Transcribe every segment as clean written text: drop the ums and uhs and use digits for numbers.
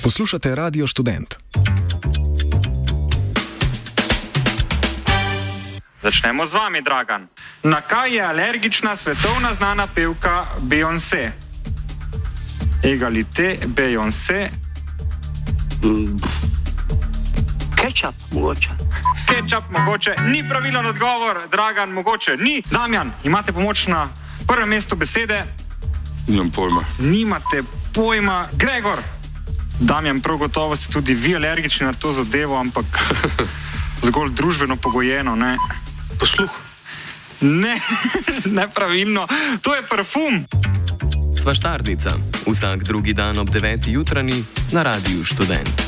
Poslušate Radio Študent. Začnemo z vami, Dragan. Na kaj je alergična svetovna znana pevka Beyoncé? Egalité, Beyoncé. Ketchup, mogoče. Ketchup, mogoče. Ni pravilen odgovor, Dragan, mogoče. Ni. Damjan, imate pomoč na prvem mestu besede? Nimam pojma. Nimate pojma. Gregor. Damjan, prav gotovo ste tudi vi alergični na to zadevo, ampak zgolj družbeno pogojeno, ne? Posluh. Ne, nepravilno. To je parfum. Svaštarnica. Vsak drugi dan ob 9. jutranji na Radiu Študent.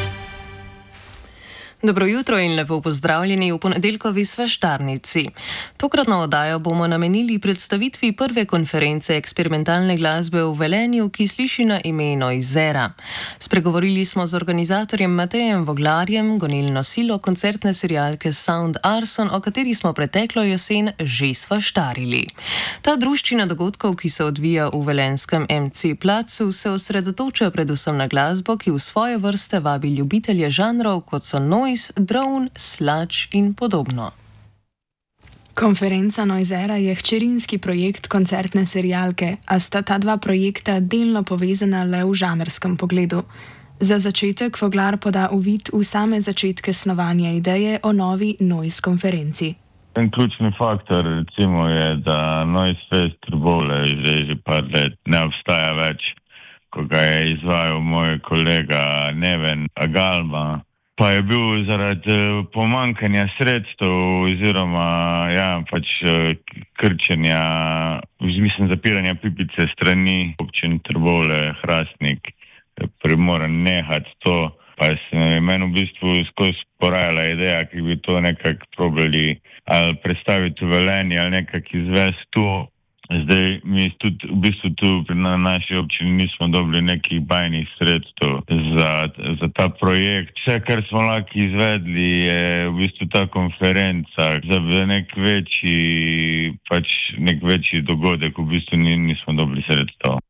Dobro jutro in lepo pozdravljeni v ponedeljkovi Svaštarnici. Tokratno oddajo bomo namenili predstavitvi prve konference eksperimentalne glasbe v Velenju, ki sliši na ime Noizera. Spregovorili smo z organizatorjem Matejem Voglarjem, gonilno silo koncertne serialke Sound Arson, o kateri smo preteklo jesen že svaštarili. Ta druščina dogodkov, ki se odvija v velenjskem MC placu, se osredotoča predvsem na glasbo, ki v svoje vrste vabi ljubitelje žanrov, kot so noise, drone, sludge in podobno. Konferenca Noizera je hčerinski projekt koncertne serialke, a sta ta dva projekta delno povezana le v žanrskem pogledu. Za začetek Voglar poda uvid v same začetke snovanja ideje o novi Noise konferenci. En ključni faktor recimo je, da Noise Fest Trbovlje že par let ne obstaja več, ko ga je izvajal moj kolega Neven Agalma. Pa je bil zaradi pomankanja sredstev oziroma krčenja, zapiranja pipice strani občin Trbovlje, Hrastnik, primoran nehati to. Pa se je meni v bistvu skozi porajala ideja, ki bi to nekako probali ali predstaviti v Velenju ali nekako izvesti tu. Zdaj, mi tudi v bistvu tu na naši občini nismo dobili nekih bajnih sredstev za ta projekt. Vse, kar smo lahko izvedli, je v bistvu ta konferenca za nek večji dogodek, v bistvu nismo dobili sredstev.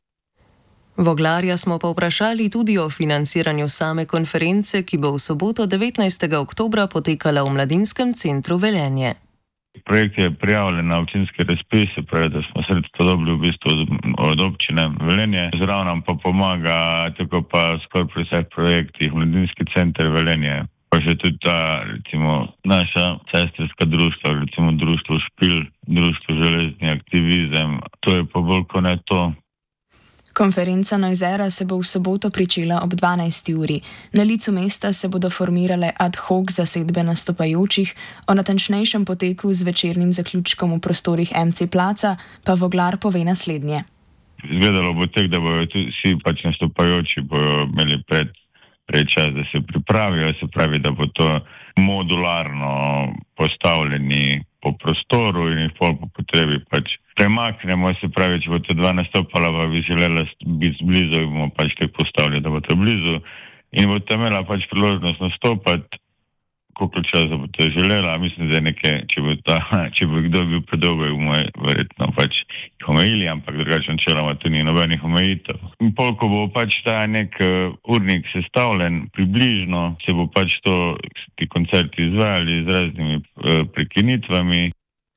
Voglarja smo pa vprašali tudi o financiranju same konference, ki bo v soboto 19. oktobra potekala v Mladinskem centru Velenje. Projekt je prijavljen na občinske razpise, pravi, da smo sredstva dobili v bistvu od občine Velenje. Zraven nam pa pomaga, tako pa skoraj pri vseh projektih, Mladinski center Velenje. Pa še tudi ta, recimo, naša sestrska društva, recimo društvo Špil, društvo Železni aktivizem. To je pa bolj kot ne to. Konferenca Noizera se bo v soboto pričela ob 12. uri. Na licu mesta se bodo formirale ad hoc zasedbe nastopajočih, o natančnejšem poteku z večernim zaključkom v prostorih MC placa pa Voglar pove naslednje. Izgledalo bo tek, da bojo vsi nastopajoči bojo imeli pred čas, da se pripravijo, se pravi, da bo to modularno postavljeni po prostoru in jih pol po potrebi premaknemo, se pravi, če bo to dva nastopala, pa bi želela biti blizu, bomo tako postavili, da bo to blizu in bo to imela priložnost nastopati, koliko časa bo to želela. Mislim, da je nekaj, če bo kdo bil predolgo, bomo verjetno jih omejili, ampak drugače načeloma tu ni nobenih omejitev. In pol, ko bo ta nek urnik sestavljen, približno se bo ti koncerti izvajali z raznimi prekinitvami.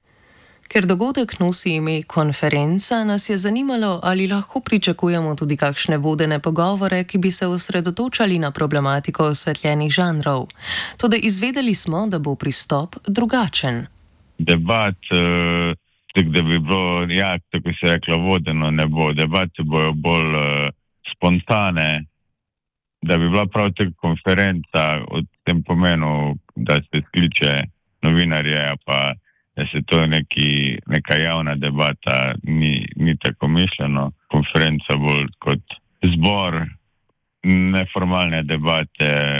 Ker dogodek nosi ime konferenca, nas je zanimalo, ali lahko pričakujemo tudi kakšne vodene pogovore, ki bi se osredotočali na problematiko osvetljenih žanrov. Toda izvedeli smo, da bo pristop drugačen. Debat, da bi bilo, tako se je rekla, vodeno ne bo. Debate bojo bolj spontane, da bi bila prav tako konferenca v tem pomenu, da se skliče novinarje, pa da se to neka javna debata, ni tako mišljeno. Konferenca bolj kot zbor, neformalne debate,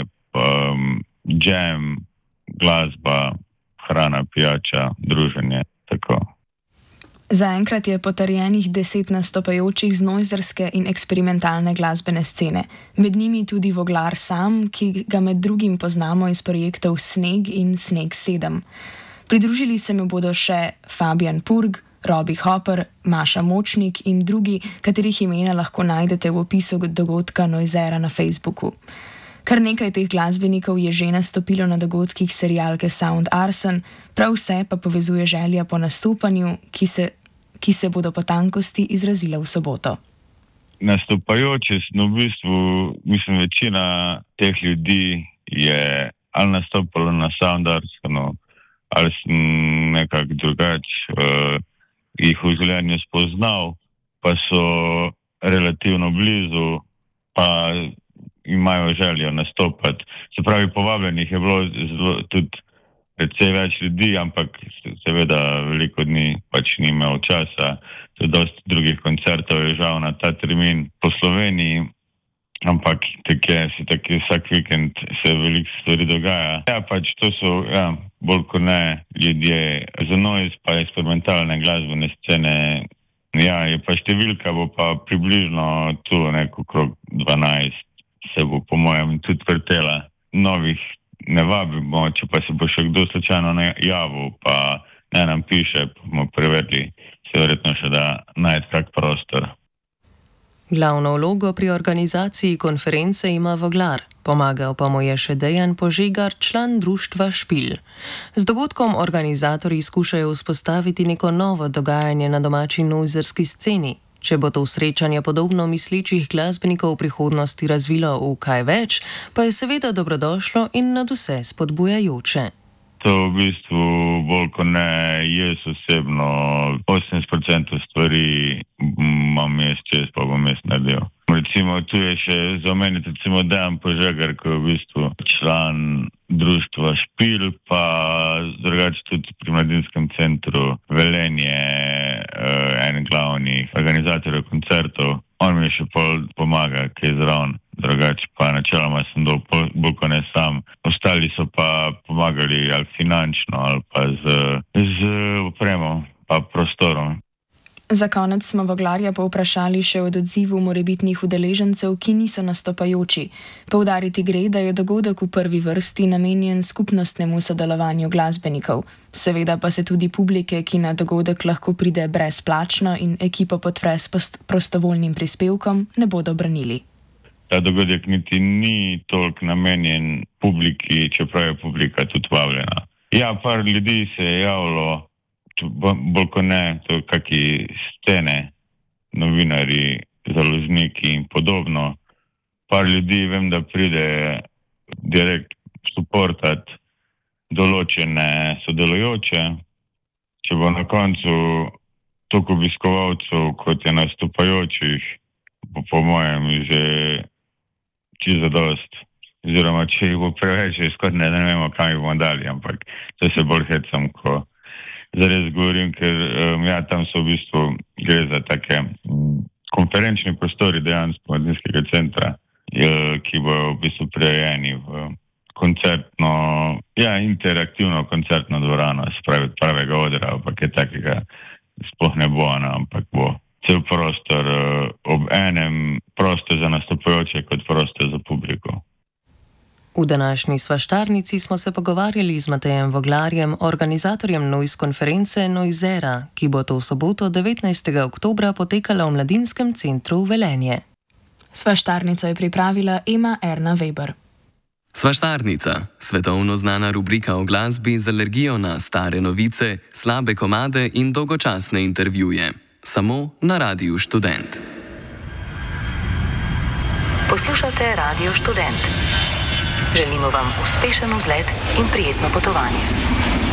jam, glasba, hrana, pijača, druženje, tako. Zaenkrat je potrjenih 10 nastopajočih z noizerske in eksperimentalne glasbene scene. Med njimi tudi Voglar sam, ki ga med drugim poznamo iz projektov Sneg in Sneg 7. Pridružili se mu bodo še Fabian Purg, Robbie Hopper, Maša Močnik in drugi, katerih imena lahko najdete v opisu dogodka Noisera na Facebooku. Kar nekaj teh glasbenikov je že nastopilo na dogodkih serialke Sound Arson, prav vse pa povezuje želja po nastopanju, ki se bodo po tankosti izrazile v soboto. Nastopajoči smo v bistvu, mislim, večina teh ljudi je ali nastopalo na Sound Arsonu, ali sem nekako drugače jih v življenju spoznal, pa so relativno blizu, pa imajo željo nastopati. Se pravi, povabljenih je bilo tudi precej več ljudi, ampak seveda veliko dni pač ni imel časa. Tudi dosti drugih koncertov je žal na ta termin po Sloveniji, ampak tako vsak vikend se veliko stvari dogaja. Ja, pač to so bolj kot ne ljudje za noise pa eksperimentalne glasbene scene. Ja, je pa številka bo pa približno tu okrog 12 se bo po mojem tudi vrtela. Novih ne vabimo, če pa se bo še kdo slučajno javil, pa ne nam piše, pa bomo prevedli, se verjetno še da najti kak prostor. Glavno vlogo pri organizaciji konference ima Voglar, pomagal pa mu je še Dejan Požegar, član društva Špil. Z dogodkom organizatorji skušajo vzpostaviti neko novo dogajanje na domači noizerski sceni. Če bo to srečanje podobno mislečih glasbenikov v prihodnosti razvilo v kaj več, pa je seveda dobrodošlo in nadvse spodbujajoče. To v bistvu bolj kot ne, jaz osebno 80% stvari imam jaz čez, pa bom jaz naredil. Recimo tu je še za omeniti Dejan Požegar, ki je v bistvu član društva Špil, pa drugače tudi pri Mladinskem centru Velenje, en glavnih organizatorjev koncertov. On mi še pomaga, ki je zraven. Drugače pa načeloma sem dol bolj kot ne sam. Ostali so pa pomagali ali finančno, ali pa z opremo, pa prostorom. Za konec smo Voglarja povprašali še o odzivu morebitnih udeležencev, ki niso nastopajoči. Poudariti gre, da je dogodek v prvi vrsti namenjen skupnostnemu sodelovanju glasbenikov. Seveda pa se tudi publike, ki na dogodek lahko pride brezplačno in ekipo podpre s prostovoljnim prispevkom, ne bodo branili. Ta dogodek niti ni toliko namenjen publiki, čeprav je publika tudi vabljena. Ja, par ljudi se je javilo, bolj kot ne, to kakšne scene, novinari, založniki in podobno. Par ljudi vem, da pride direkt suportat določene sodelujoče. Če bo na koncu toliko obiskovalcev, kot je nastopajočih, po mojem že čisto zadost. Oziroma, če jih bo preveč, skoro ne vemo, kam jih bomo dali, ampak to se bolj hecam, ko zares govorim, ker tam so v bistvu gre za take konferenčni prostori dejansko Mladinskega centra, ki bojo v bistvu prirejeni v koncertno, interaktivno koncertno dvorano, se pravi pravega odra, ampak je takega sploh ne bo, ampak bo cel prostor ob enem prostor za nastopajoče kot prostor za publiko. V današnji svaštarnici smo se pogovarjali z Matejem Voglarjem, organizatorjem Noise konference Noisera, ki bo to v soboto 19. oktobra potekala v Mladinskem centru Velenje. Svaštarnico je pripravila Ema Erna Weber. Svaštarnica, svetovno znana rubrika o glasbi z alergijo na stare novice, slabe komade in dolgočasne intervjuje. Samo na Radiu Študent. Poslušate Radio Študent. Želimo vam uspešen vzlet in prijetno potovanje.